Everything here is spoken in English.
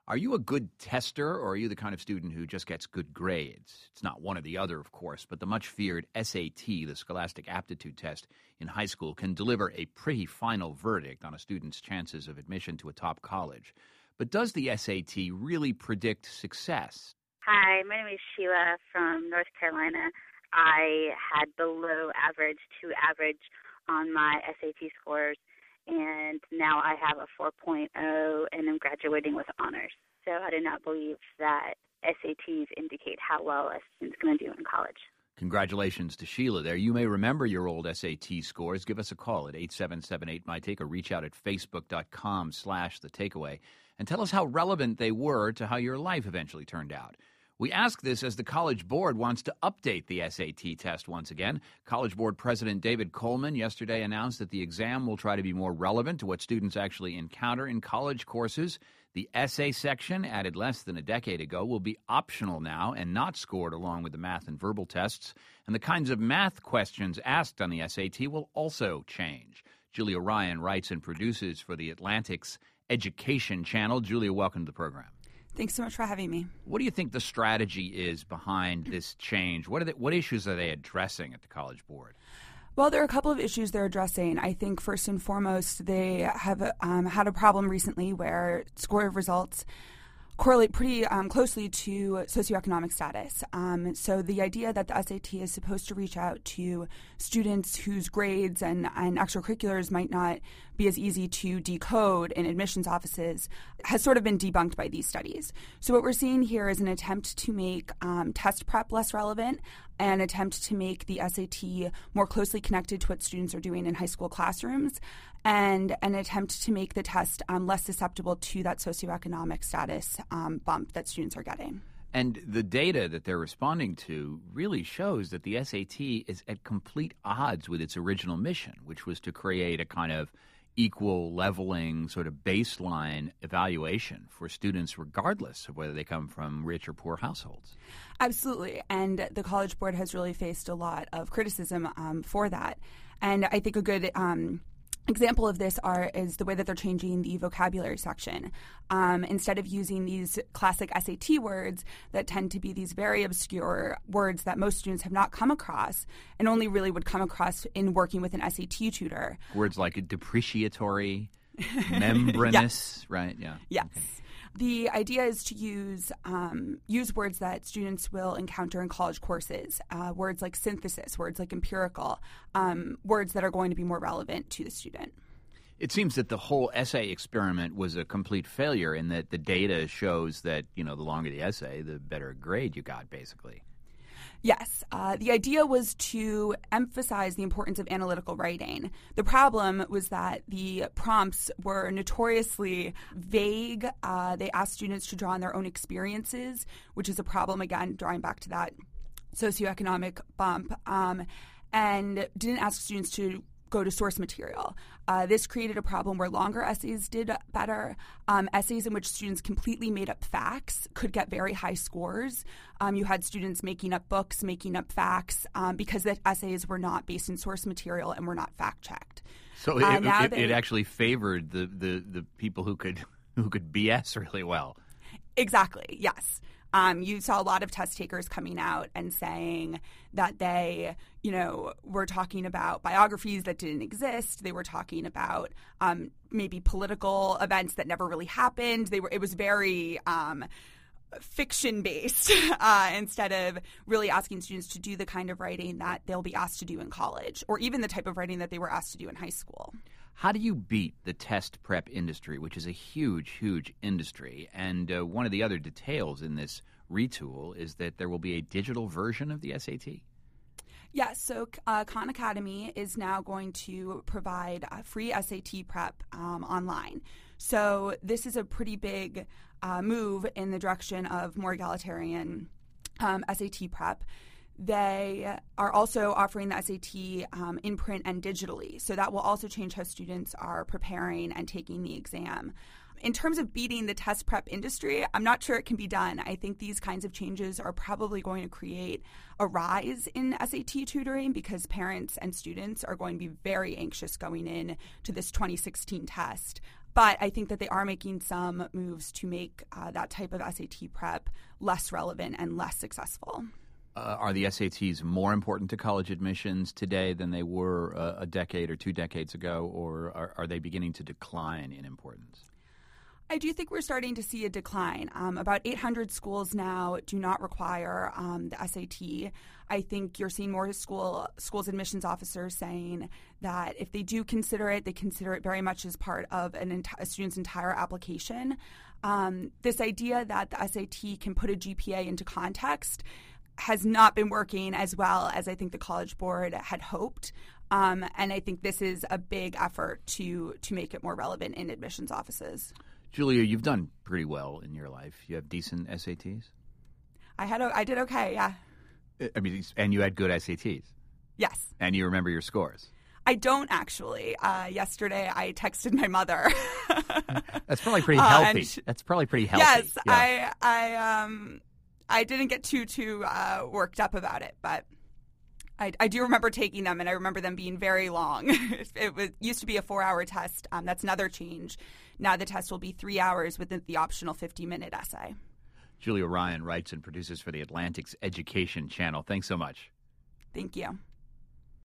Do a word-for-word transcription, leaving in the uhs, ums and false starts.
Are you a good tester, or are you the kind of student who just gets good grades? It's not one or the other, of course, but the much-feared S A T, the Scholastic Aptitude Test in high school, can deliver a pretty final verdict on a student's chances of admission to a top college. But does the S A T really predict success? Hi, my name is Sheila from North Carolina. I had below average to average on my S A T scores, and now I have a four point oh and I'm graduating with honors. So I do not believe that S A Ts indicate how well a student's going to do in college. Congratulations to Sheila there. You may remember your old S A T scores. Give us a call at eight seven seven eight, M Y take or reach out at facebook.com slash the takeaway and tell us how relevant they were to how your life eventually turned out. We ask this as the College Board wants to update the S A T test once again. College Board President David Coleman yesterday announced that the exam will try to be more relevant to what students actually encounter in college courses. The essay section, added less than a decade ago, will be optional now and not scored along with the math and verbal tests. And the kinds of math questions asked on the S A T will also change. Julia Ryan writes and produces for the Atlantic's Education Channel. Julia, welcome to the program. Thanks so much for having me. What do you think the strategy is behind this change? What are they, what issues are they addressing at the College Board? Well, there are a couple of issues they're addressing. I think first and foremost, they have um, had a problem recently where score results correlate pretty um, closely to socioeconomic status. Um, so the idea that the S A T is supposed to reach out to students whose grades and, and extracurriculars might not be as easy to decode in admissions offices has sort of been debunked by these studies. So what we're seeing here is an attempt to make um, test prep less relevant, an attempt to make the S A T more closely connected to what students are doing in high school classrooms, and an attempt to make the test um, less susceptible to that socioeconomic status um, bump that students are getting. And the data that they're responding to really shows that the S A T is at complete odds with its original mission, which was to create a kind of equal, leveling, sort of baseline evaluation for students regardless of whether they come from rich or poor households. Absolutely. And the College Board has really faced a lot of criticism um, for that. And I think a good um, example of this are is the way that they're changing the vocabulary section. Um, instead of using these classic S A T words that tend to be these very obscure words that most students have not come across and only really would come across in working with an S A T tutor. Words like depreciatory, membranous, yes. right? Yeah. Yes. Okay. The idea is to use um, use words that students will encounter in college courses, uh, words like synthesis, words like empirical, um, words that are going to be more relevant to the student. It seems that the whole essay experiment was a complete failure in that the data shows that, you know, the longer the essay, the better grade you got, basically. Yes. Uh, the idea was to emphasize the importance of analytical writing. The problem was that the prompts were notoriously vague. Uh, they asked students to draw on their own experiences, which is a problem, again, drawing back to that socioeconomic bump, um, and didn't ask students to go to source material. Uh, this created a problem where longer essays did better. Um, essays in which students completely made up facts could get very high scores. Um, you had students making up books, making up facts, um, because the essays were not based in source material and were not fact-checked. So uh, it, it, they, it actually favored the, the, the people who could who could B S really well. Exactly, yes. Um, you saw a lot of test takers coming out and saying that they, you know, were talking about biographies that didn't exist. They were talking about um, maybe political events that never really happened. They were. It was very um, fiction-based uh, instead of really asking students to do the kind of writing that they'll be asked to do in college, or even the type of writing that they were asked to do in high school. How do you beat the test prep industry, which is a huge, huge industry? And uh, one of the other details in this retool is that there will be a digital version of the S A T. Yes, so uh, Khan Academy is now going to provide uh, free S A T prep um, online. So this is a pretty big uh, move in the direction of more egalitarian um, S A T prep. They are also offering the S A T um, in print and digitally. So that will also change how students are preparing and taking the exam. In terms of beating the test prep industry, I'm not sure it can be done. I think these kinds of changes are probably going to create a rise in S A T tutoring because parents and students are going to be very anxious going in to this twenty sixteen test. But I think that they are making some moves to make uh, that type of S A T prep less relevant and less successful. Uh, are the S A Ts more important to college admissions today than they were uh, a decade or two decades ago, or are, are they beginning to decline in importance? I do think we're starting to see a decline. Um, about eight hundred schools now do not require um, the S A T. I think you're seeing more school schools admissions officers saying that if they do consider it, they consider it very much as part of an enti- a student's entire application. Um, this idea that the S A T can put a G P A into context has not been working as well as I think the College Board had hoped. Um, and I think this is a big effort to to make it more relevant in admissions offices. Julia, you've done pretty well in your life. You have decent S A Ts? I had a, I did okay, yeah. I mean, and you had good S A Ts? Yes. And you remember your scores? I don't actually. Uh, yesterday, I texted my mother. That's probably pretty healthy. Uh, she, That's probably pretty healthy. Yes, yeah. I I um I didn't get too too uh, worked up about it, but I, I do remember taking them, and I remember them being very long. It was used to be a four-hour test. Um, that's another change. Now the test will be three hours with the optional fifty-minute essay. Julia Ryan writes and produces for the Atlantic's Education Channel. Thanks so much. Thank you.